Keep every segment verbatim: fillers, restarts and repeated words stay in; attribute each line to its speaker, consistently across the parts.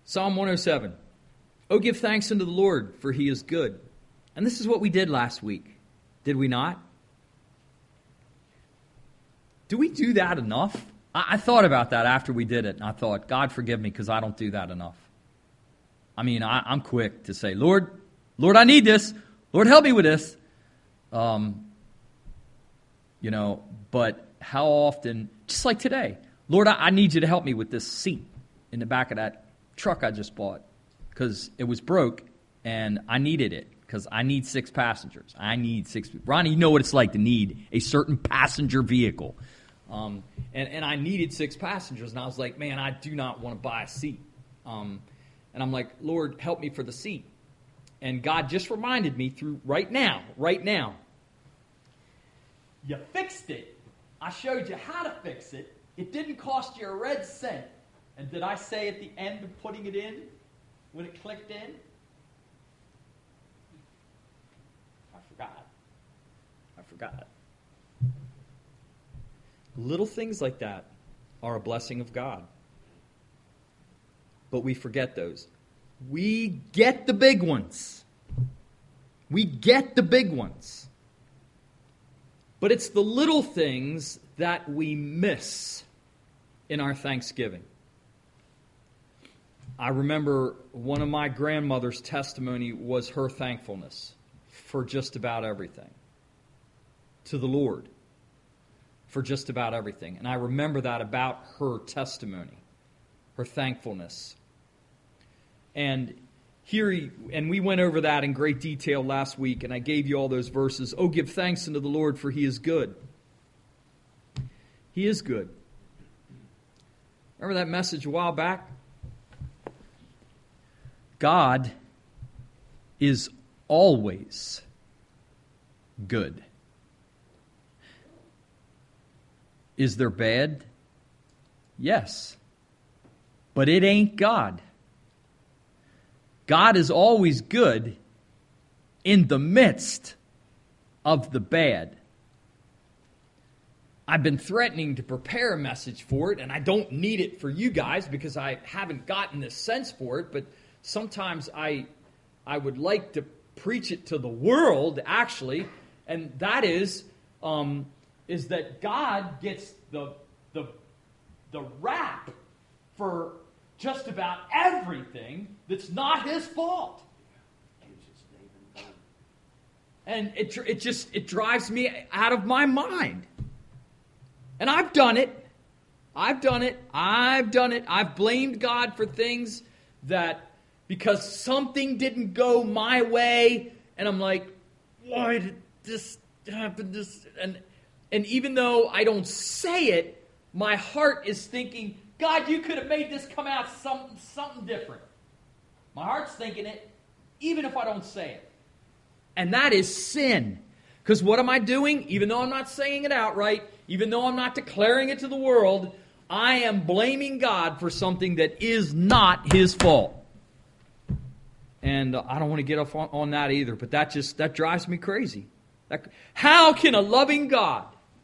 Speaker 1: Psalm one oh seven. Oh, give thanks unto the Lord, for he is good. And this is what we did last week. Did we not? Do we do that enough? I, I thought about that after we did it, and I thought, God forgive me, because I don't do that enough. I mean, I, I'm quick to say, Lord, Lord, I need this. Lord, help me with this. Um, you know, but how often, just like today, Lord, I, I need you to help me with this seat in the back of that truck I just bought, because it was broke and I needed it, because I need six passengers. I need six people. Ronnie, you know what it's like to need a certain passenger vehicle. Um, and, and I needed six passengers, and I was like, man, I do not want to buy a seat. Um, and I'm like, Lord, help me for the seat. And God just reminded me through right now, right now, you fixed it. I showed you how to fix it. It didn't cost you a red cent. And did I say at the end of putting it in, when it clicked in? I forgot. I forgot. Little things like that are a blessing of God. But we forget those. We get the big ones. We get the big ones. But it's the little things that we miss in our thanksgiving. I remember one of my grandmother's testimony was her thankfulness for just about everything. To the Lord. For just about everything. And I remember that about her testimony. Her thankfulness. And here, he, and we went over that in great detail last week, and I gave you all those verses. Oh, give thanks unto the Lord, for he is good. He is good. Remember that message a while back? God is always good. Is there bad? Yes. But it ain't God. God is always good in the midst of the bad. I've been threatening to prepare a message for it, and I don't need it for you guys because I haven't gotten this sense for it, but sometimes I I would like to preach it to the world, actually, and that is um, is that God gets the the the rap for just about everything that's not his fault. And it it just it drives me out of my mind. And I've done it. I've done it. I've done it. I've blamed God for things that because something didn't go my way, and I'm like, why did this happen? This and and even though I don't say it, my heart is thinking, God, you could have made this come out something something different. My heart's thinking it, even if I don't say it. And that is sin. Because what am I doing? Even though I'm not saying it outright, even though I'm not declaring it to the world, I am blaming God for something that is not his fault. And uh, I don't want to get off on, on that either, but that just that drives me crazy. That, how can a loving God,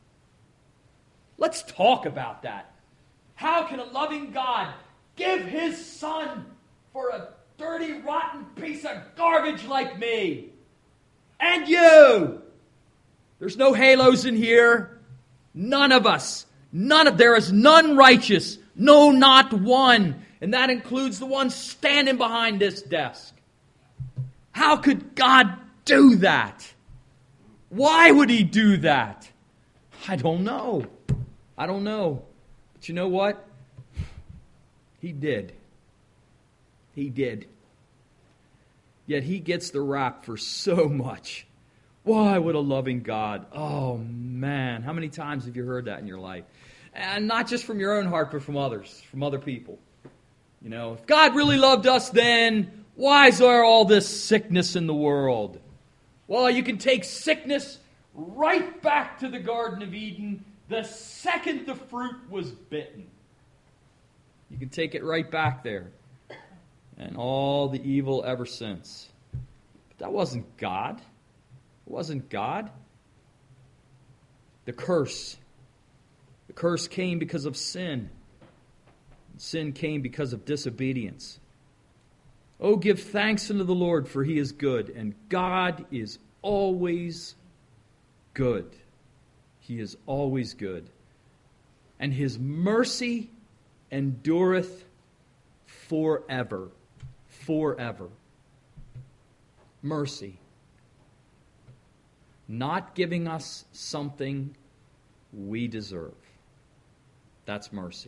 Speaker 1: let's talk about that. How can a loving God give his son for a dirty, rotten piece of garbage like me? And you! There's no halos in here. None of us. None of there is none righteous. No, not one. And that includes the one standing behind this desk. How could God do that? Why would he do that? I don't know. I don't know. But you know what? He did. He did. Yet he gets the rap for so much. Why would a loving God? Oh, man. How many times have you heard that in your life? And not just from your own heart, but from others, from other people. You know, if God really loved us then, why is there all this sickness in the world? Well, you can take sickness right back to the Garden of Eden the second the fruit was bitten. You can take it right back there. And all the evil ever since. But that wasn't God. It wasn't God. The curse. The curse came because of sin. Sin came because of disobedience. Oh, give thanks unto the Lord, for he is good, and God is always good. He is always good. And his mercy endureth forever. Forever. Mercy. Not giving us something we deserve. That's mercy.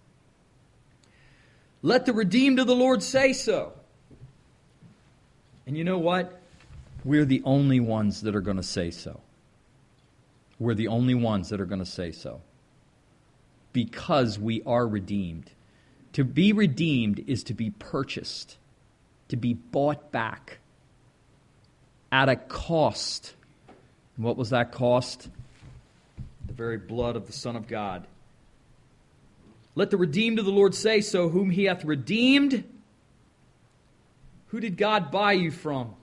Speaker 1: Let the redeemed of the Lord say so. And you know what? We're the only ones that are going to say so. We're the only ones that are going to say so. Because we are redeemed. To be redeemed is to be purchased. To be bought back. At a cost. And what was that cost? The very blood of the Son of God. Let the redeemed of the Lord say so, whom he hath redeemed. Who did God buy you from?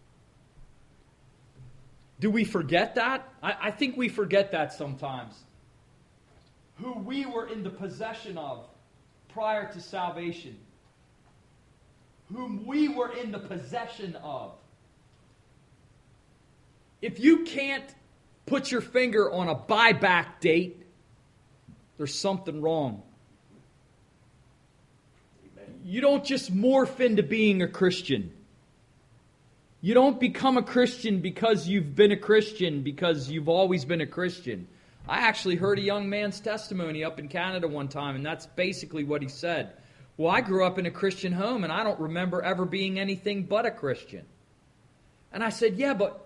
Speaker 1: Do we forget that? I, I think we forget that sometimes. Who we were in the possession of prior to salvation. Whom we were in the possession of. If you can't put your finger on a buyback date, there's something wrong. You don't just morph into being a Christian. You don't become a Christian because you've been a Christian, because you've always been a Christian. I actually heard a young man's testimony up in Canada one time, and that's basically what he said. Well, I grew up in a Christian home, and I don't remember ever being anything but a Christian. And I said, yeah, but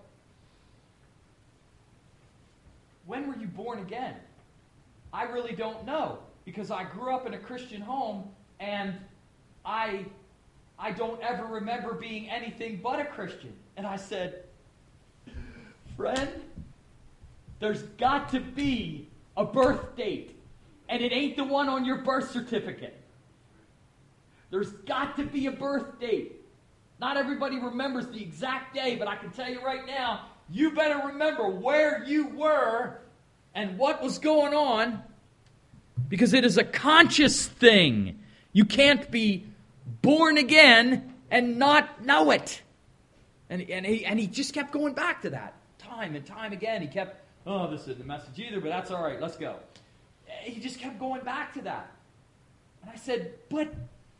Speaker 1: when were you born again? I really don't know, because I grew up in a Christian home, and I, I don't ever remember being anything but a Christian. And I said, friend, there's got to be a birth date, and it ain't the one on your birth certificate. There's got to be a birth date. Not everybody remembers the exact day, but I can tell you right now, you better remember where you were and what was going on, because it is a conscious thing. You can't be born again and not know it. And, and, he, and he just kept going back to that time and time again. He kept, oh, this isn't the message either, but that's all right, let's go. He just kept going back to that. And I said, but,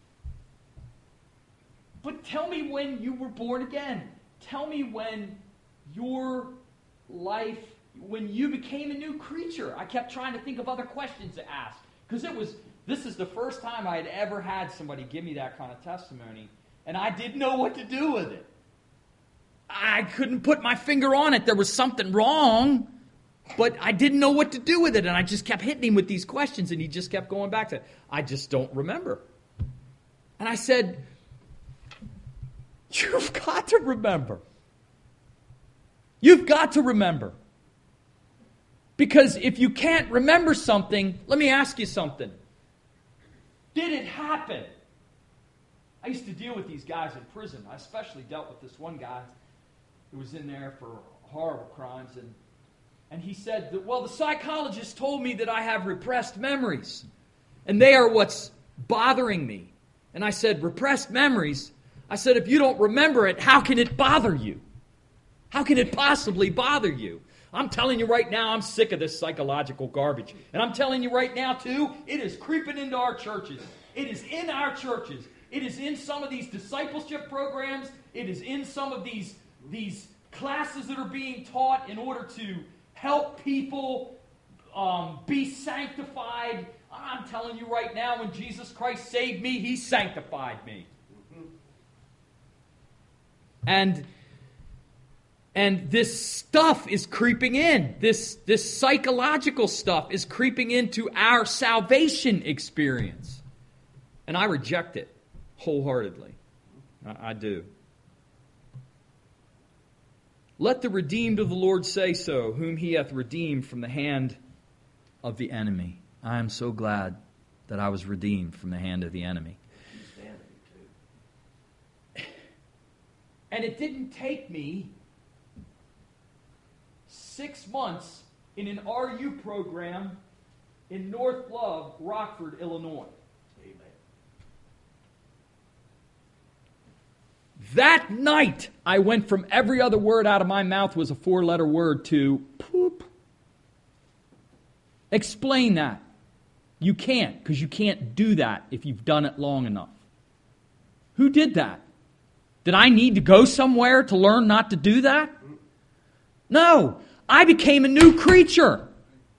Speaker 1: but tell me when you were born again. Tell me when your life, when you became a new creature. I kept trying to think of other questions to ask. Because it was, this is the first time I had ever had somebody give me that kind of testimony. And I didn't know what to do with it. I couldn't put my finger on it. There was something wrong. But I didn't know what to do with it. And I just kept hitting him with these questions. And he just kept going back to it. I just don't remember. And I said, you've got to remember. You've got to remember. Because if you can't remember something, let me ask you something. Did it happen? I used to deal with these guys in prison. I especially dealt with this one guy who was in there for horrible crimes. And, and he said, that, well, the psychologist told me that I have repressed memories. And they are what's bothering me. And I said, repressed memories? I said, if you don't remember it, how can it bother you? How can it possibly bother you? I'm telling you right now, I'm sick of this psychological garbage. And I'm telling you right now, too, it is creeping into our churches. It is in our churches. It is in some of these discipleship programs. It is in some of these, these classes that are being taught in order to help people um, be sanctified. I'm telling you right now, when Jesus Christ saved me, He sanctified me. And... And this stuff is creeping in. This, this psychological stuff is creeping into our salvation experience. And I reject it wholeheartedly. I, I do. Let the redeemed of the Lord say so, whom He hath redeemed from the hand of the enemy. I am so glad that I was redeemed from the hand of the enemy. And it didn't take me six months in an R U program in North Love, Rockford, Illinois. Amen. That night, I went from every other word out of my mouth was a four-letter word to poop. Explain that. You can't, because you can't do that if you've done it long enough. Who did that? Did I need to go somewhere to learn not to do that? No. I became a new creature.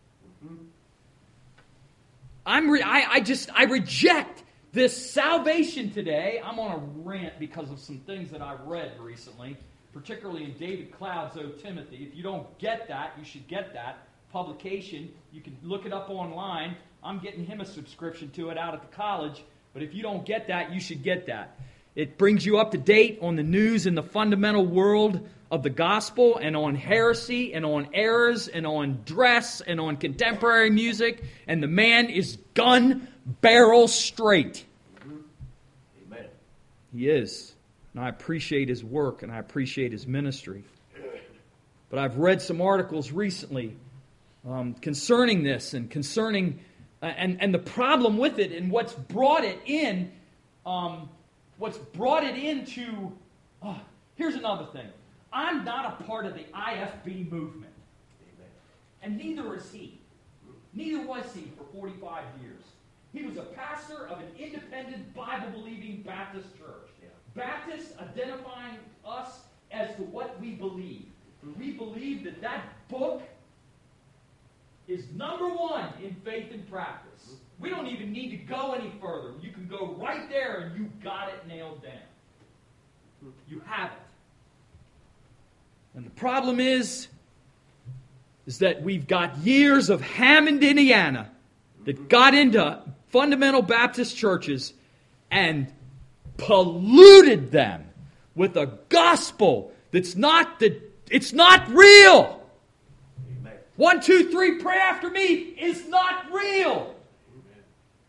Speaker 1: I'm re- I, I just, I reject this salvation today. I'm on a rant because of some things that I've read recently, particularly in David Cloud's O Timothy. If you don't get that, you should get that publication. You can look it up online. I'm getting him a subscription to it out at the college. But if you don't get that, you should get that. It brings you up to date on the news in the fundamental world of the gospel and on heresy and on errors and on dress and on contemporary music. And the man is gun barrel straight.
Speaker 2: Amen.
Speaker 1: He is. And I appreciate his work and I appreciate his ministry. But I've read some articles recently um, concerning this and concerning uh, and, and the problem with it and what's brought it in. Um, what's brought it into... Oh, here's another thing. I'm not a part of the I F B movement.
Speaker 2: Amen.
Speaker 1: And neither is he. Neither was he for forty-five years. He was a pastor of an independent Bible-believing Baptist church.
Speaker 2: Yeah.
Speaker 1: Baptists identifying us as to what we believe. We believe that that book is number one in faith and practice. We don't even need to go any further. You can go right there and you got it nailed down. You have it. And the problem is, is that we've got years of Hammond, Indiana, that got into fundamental Baptist churches and polluted them with a gospel that's not the, it's not real.
Speaker 2: Amen.
Speaker 1: One, two, three, pray after me is not real.
Speaker 2: Amen.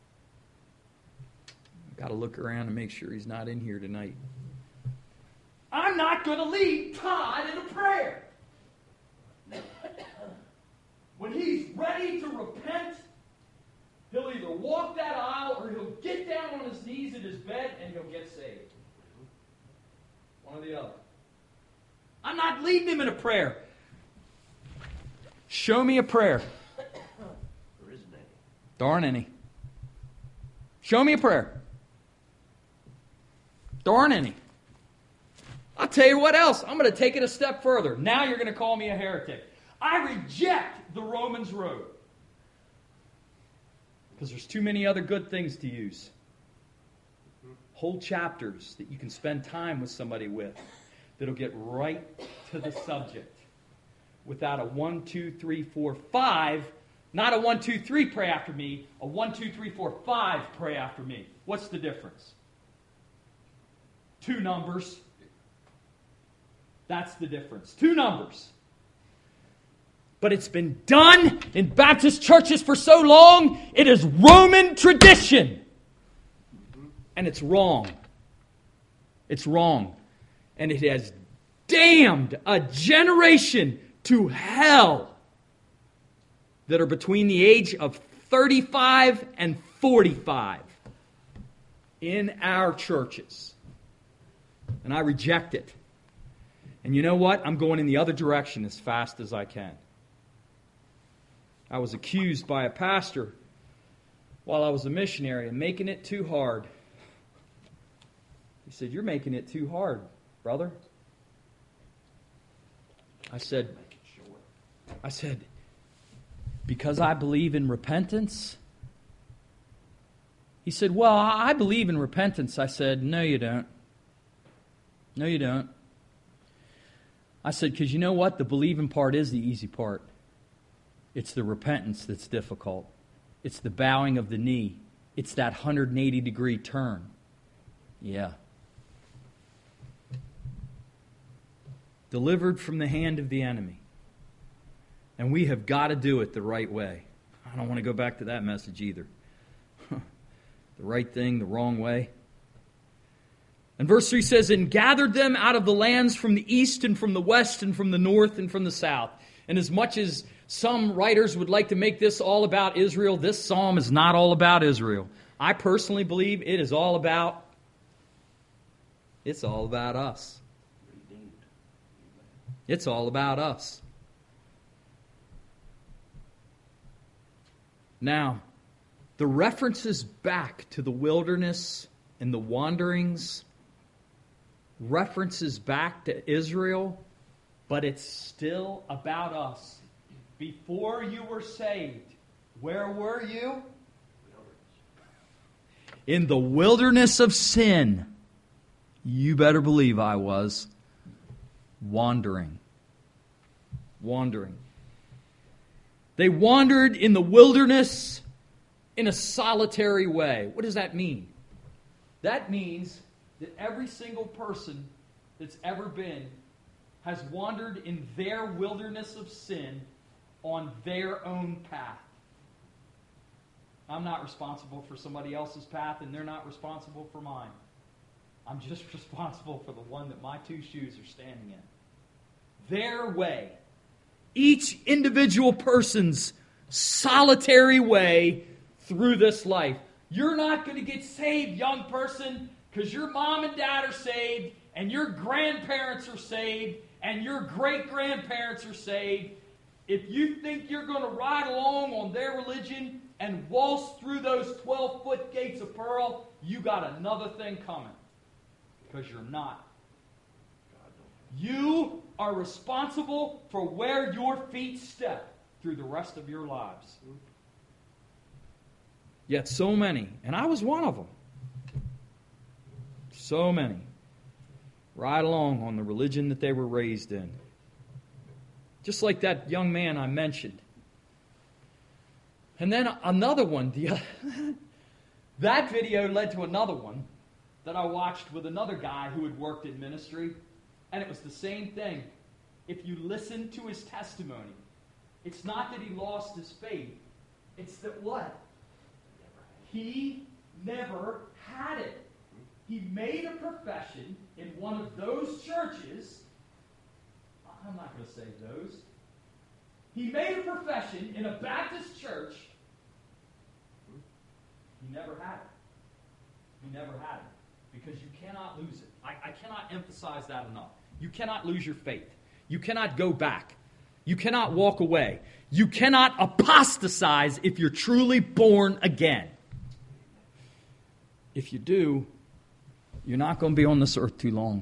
Speaker 1: I've got to look around and make sure he's not in here tonight. I'm not going to lead Todd in a prayer. When he's ready to repent, he'll either walk that aisle or he'll get down on his knees in his bed and he'll get saved. One or the other. I'm not leading him in a prayer. Show me a prayer.
Speaker 2: There isn't any.
Speaker 1: Darn any. Show me a prayer. Darn any. I'll tell you what else. I'm going to take it a step further. Now you're going to call me a heretic. I reject the Romans road. Because there's too many other good things to use. Whole chapters that you can spend time with somebody with that'll get right to the subject. Without a one, two, three, four, five. Not a one, two, three, pray after me. A one, two, three, four, five, pray after me. What's the difference? Two numbers. That's the difference. Two numbers. But it's been done in Baptist churches for so long, it is Roman tradition. And it's wrong. It's wrong. And it has damned a generation to hell that are between the age of thirty-five and forty-five in our churches. And I reject it. And you know what? I'm going in the other direction as fast as I can. I was accused by a pastor while I was a missionary of making it too hard. He said, "You're making it too hard, brother." I said, I said, "Because I believe in repentance?" He said, "Well, I believe in repentance." I said, "No, you don't. No, you don't." I said, because you know what? The believing part is the easy part. It's the repentance that's difficult. It's the bowing of the knee. It's that one hundred eighty degree turn. Yeah. Delivered from the hand of the enemy. And we have got to do it the right way. I don't want to go back to that message either. The right thing, the wrong way. And verse three says, "And gathered them out of the lands from the east and from the west and from the north and from the south." And as much as some writers would like to make this all about Israel, this psalm is not all about Israel. I personally believe it is all about It's all about us.
Speaker 2: Redeemed.
Speaker 1: It's all about us. Now, the references back to the wilderness and the wanderings, references back to Israel, but it's still about us. Before you were saved, where were you? In the wilderness of sin. You better believe I was. Wandering. Wandering. They wandered in the wilderness in a solitary way. What does that mean? That means that every single person that's ever been has wandered in their wilderness of sin on their own path. I'm not responsible for somebody else's path, and they're not responsible for mine. I'm just responsible for the one that my two shoes are standing in. Their way. Each individual person's solitary way through this life. You're not going to get saved, young person, because your mom and dad are saved, and your grandparents are saved, and your great-grandparents are saved. If you think you're going to ride along on their religion and waltz through those twelve-foot gates of pearl, you got another thing coming. Because you're not. You are responsible for where your feet step through the rest of your lives. Yet so many, and I was one of them, so many, ride along on the religion that they were raised in. Just like that young man I mentioned. And then another one. The, that video led to another one that I watched with another guy who had worked in ministry. And it was the same thing. If you listen to his testimony, it's not that he lost his faith. It's that what? He never had it. He made a profession in one of those churches. I'm not going to say those. He made a profession in a Baptist church. He never had it. He never had it. Because you cannot lose it. I, I cannot emphasize that enough. You cannot lose your faith. You cannot go back. You cannot walk away. You cannot apostatize if you're truly born again. If you do, you're not going to be on this earth too long.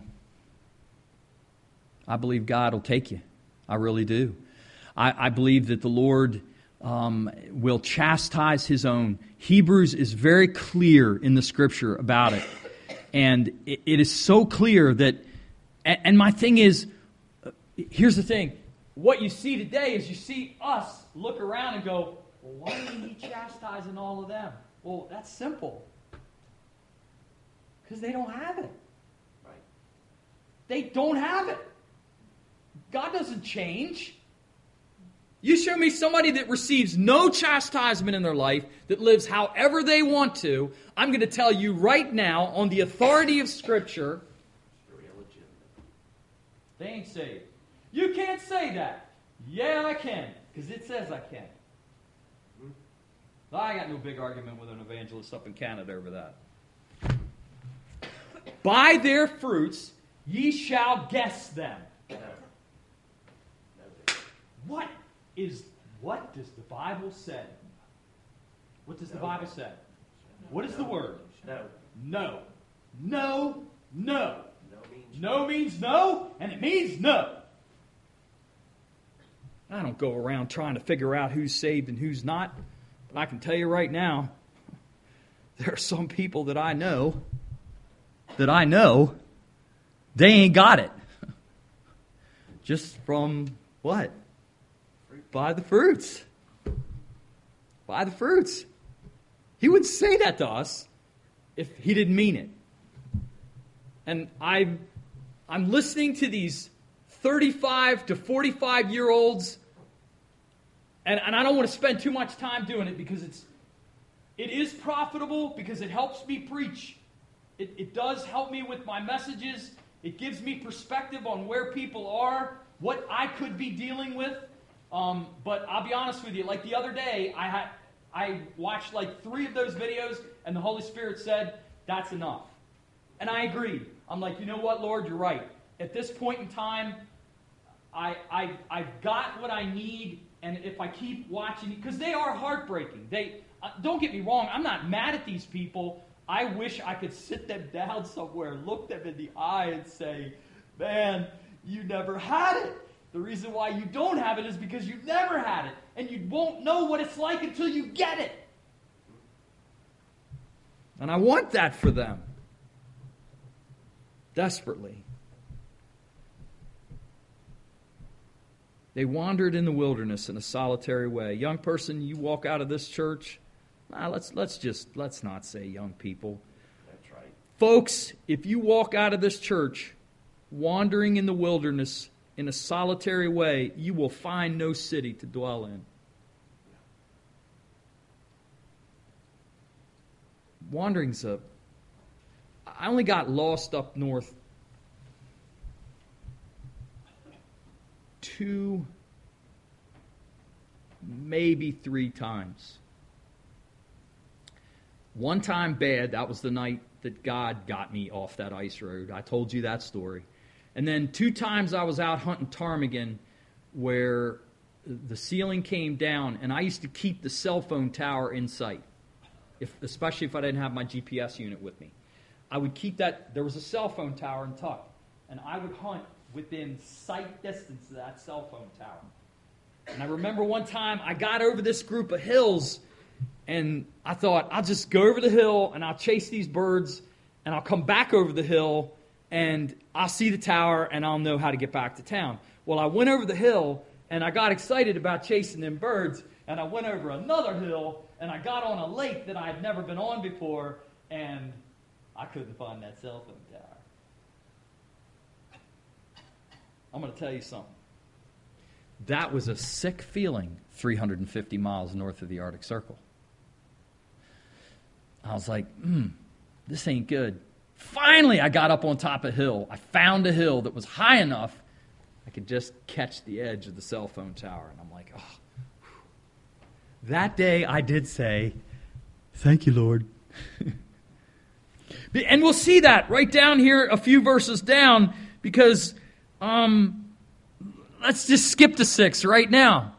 Speaker 1: I believe God will take you. I really do. I, I believe that the Lord um, will chastise His own. Hebrews is very clear in the Scripture about it. And it, it is so clear that, and, and my thing is, here's the thing. What you see today is you see us look around and go, well, why isn't He chastising all of them? Well, that's simple. Because they don't have it.
Speaker 2: Right.
Speaker 1: They don't have it. God doesn't change. You show me somebody that receives no chastisement in their life, that lives however they want to, I'm going to tell you right now, on the authority of Scripture, they ain't saved. You can't say that. Yeah, I can, because it says I can. I got no big argument with an evangelist up in Canada over that. By their fruits ye shall guess them. What is what does the Bible say? What does the Bible say? What is the word?
Speaker 2: No.
Speaker 1: No. No. No.
Speaker 2: No means
Speaker 1: No means no, and it means no. I don't go around trying to figure out who's saved and who's not, but I can tell you right now, there are some people that I know, that I know, they ain't got it. Just from what? By the fruits. By the fruits. He wouldn't say that to us if he didn't mean it. And I, I'm listening to these thirty-five to forty-five year olds, and, and I don't want to spend too much time doing it because it's it is profitable because it helps me preach. It, it does help me with my messages. It gives me perspective on where people are, what I could be dealing with. Um, but I'll be honest with you, like the other day, I had I watched like three of those videos, and the Holy Spirit said, that's enough. And I agreed. I'm like, you know what, Lord, you're right. At this point in time, I, I, I've got what I need, and if I keep watching, because they are heartbreaking. They uh, don't get me wrong, I'm not mad at these people. I wish I could sit them down somewhere, look them in the eye, and say, man, you never had it. The reason why you don't have it is because you never had it, and you won't know what it's like until you get it. And I want that for them. Desperately. They wandered in the wilderness in a solitary way. Young person, you walk out of this church, nah, let's let's just let's not say young people.
Speaker 2: That's right.
Speaker 1: Folks, if you walk out of this church wandering in the wilderness in a solitary way, you will find no city to dwell in. Wandering's a... I only got lost up north two, maybe three times. One time bad, that was the night that God got me off that ice road. I told you that story. And then two times I was out hunting ptarmigan where the ceiling came down, and I used to keep the cell phone tower in sight, if, especially if I didn't have my G P S unit with me. I would keep that, there was a cell phone tower in Tuck, and I would hunt within sight distance of that cell phone tower. And I remember one time I got over this group of hills, and I thought, I'll just go over the hill, and I'll chase these birds, and I'll come back over the hill, and I'll see the tower, and I'll know how to get back to town. Well, I went over the hill, and I got excited about chasing them birds, and I went over another hill, and I got on a lake that I had never been on before, and I couldn't find that cell phone tower. I'm going to tell you something. That was a sick feeling three hundred fifty miles north of the Arctic Circle. I was like, hmm, this ain't good. Finally, I got up on top of a hill. I found a hill that was high enough I could just catch the edge of the cell phone tower. And I'm like, oh. Whew. That day I did say, thank you, Lord. And we'll see that right down here, a few verses down, because um, let's just skip to six right now.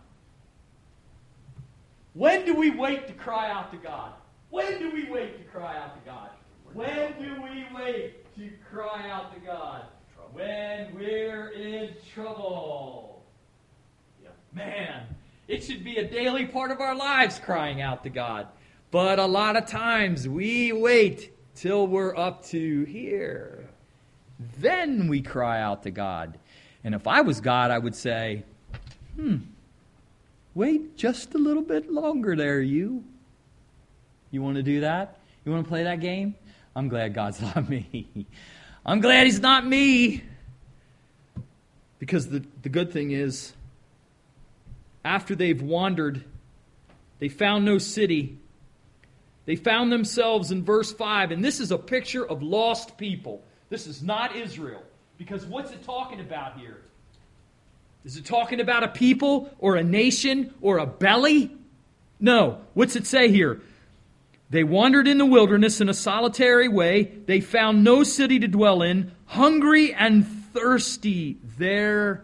Speaker 1: When do we wait to cry out to God? When do we wait to cry out to God? When do we wait to cry out to God? When we're in trouble. Yeah. Man, it should be a daily part of our lives crying out to God. But a lot of times we wait till we're up to here. Then we cry out to God. And if I was God, I would say, hmm, wait just a little bit longer there, you. You want to do that? You want to play that game? I'm glad God's not me. I'm glad He's not me. Because the, the good thing is, after they've wandered, they found no city. They found themselves in verse five, and this is a picture of lost people. This is not Israel. Because what's it talking about here? Is it talking about a people or a nation or a belly? No. What's it say here? They wandered in the wilderness in a solitary way. They found no city to dwell in. Hungry and thirsty, their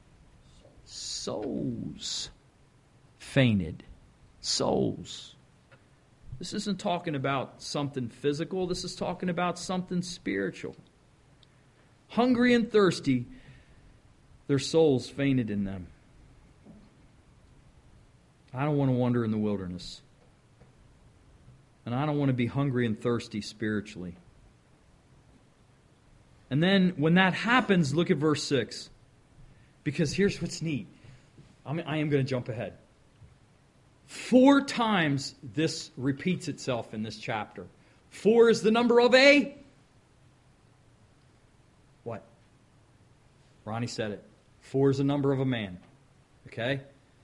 Speaker 1: souls fainted. Souls. This isn't talking about something physical. This is talking about something spiritual. Hungry and thirsty, their souls fainted in them. I don't want to wander in the wilderness. And I don't want to be hungry and thirsty spiritually. And then when that happens, look at verse six. Because here's what's neat. I mean, I am going to jump ahead. Four times this repeats itself in this chapter. Four is the number of a... What? Ronnie said it. Four is the number of a man. Okay?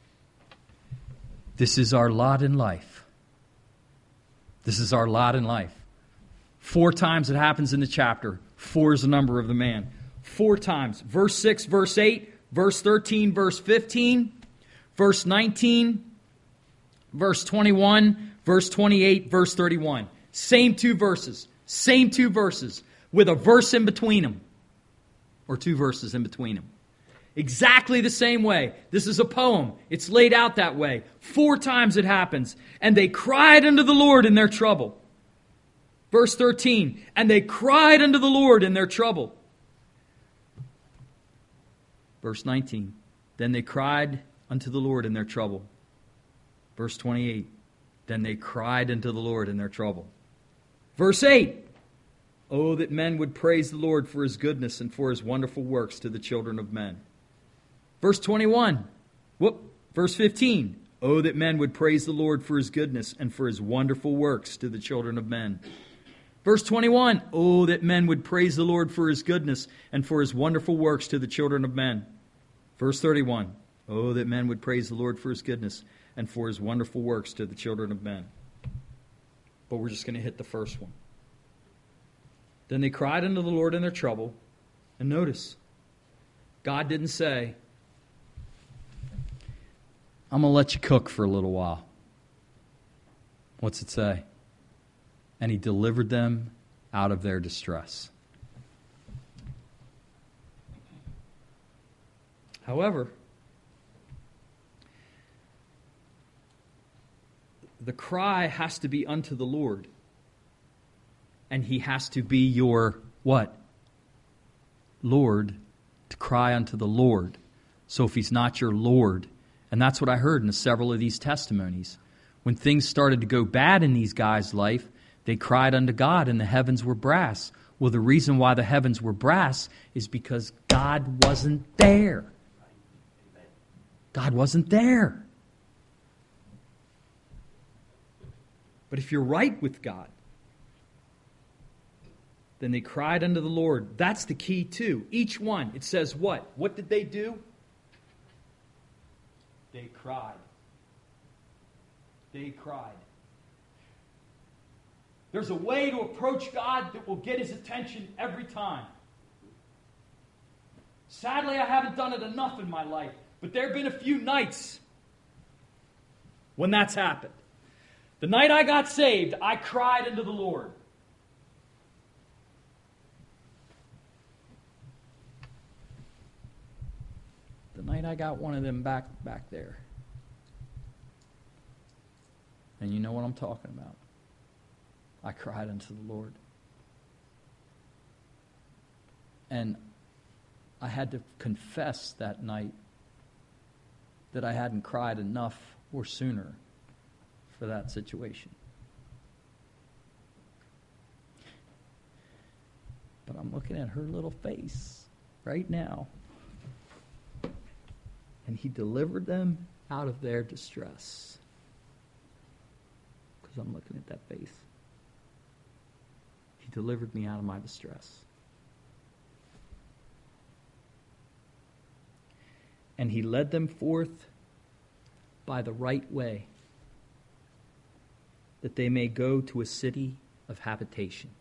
Speaker 1: This is our lot in life. This is our lot in life. Four times it happens in the chapter. Four is the number of the man. Four times. Verse six, verse eight, verse thirteen, verse fifteen, verse nineteen, verse twenty-one, verse twenty-eight, verse thirty-one. Same two verses. Same two verses. with a verse in between them, or two verses in between them. Exactly the same way. This is a poem. It's laid out that way. Four times it happens. And they cried unto the Lord in their trouble. Verse thirteen, and they cried unto the Lord in their trouble. Verse nineteen, then they cried unto the Lord in their trouble. Verse twenty-eight, then they cried unto the Lord in their trouble. Verse eight, oh, that men would praise the Lord for his goodness and for his wonderful works to the children of men. Verse twenty-one, whoop, verse fifteen, oh, that men would praise the Lord for his goodness and for his wonderful works to the children of men. Verse twenty-one, oh, that men would praise the Lord for his goodness and for his wonderful works to the children of men. Verse thirty-one, oh, that men would praise the Lord for his goodness and for his wonderful works to the children of men. But we're just going to hit the first one. Then they cried unto the Lord in their trouble. And notice, God didn't say, I'm going to let you cook for a little while. What's it say? And he delivered them out of their distress. However, the cry has to be unto the Lord. And he has to be your, what? Lord, to cry unto the Lord. So if he's not your Lord, and that's what I heard in several of these testimonies. When things started to go bad in these guys' life, they cried unto God and the heavens were brass. Well, the reason why the heavens were brass is because God wasn't there. God wasn't there. But if you're right with God, then they cried unto the Lord. That's the key too. Each one, it says what? What did they do? They cried. They cried. There's a way to approach God that will get his attention every time. Sadly, I haven't done it enough in my life, but there have been a few nights when that's happened. The night I got saved, I cried unto the Lord. The night I got one of them back back there. And you know what I'm talking about. I cried unto the Lord. And I had to confess that night that I hadn't cried enough or sooner for that situation. But I'm looking at her little face right now. And he delivered them out of their distress. Because I'm looking at that face. He delivered me out of my distress. And he led them forth by the right way, that they may go to a city of habitation.